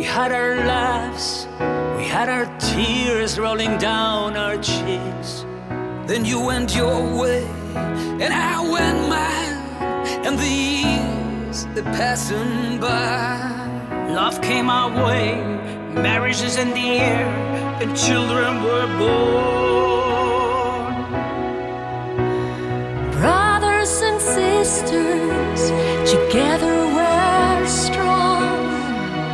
We had our laughs, we had our tears rolling down our cheeks. Then you went your way, and I went mine, and the years, they're passing by. Love came our way, marriages in the air, and children were born. Brothers and sisters, together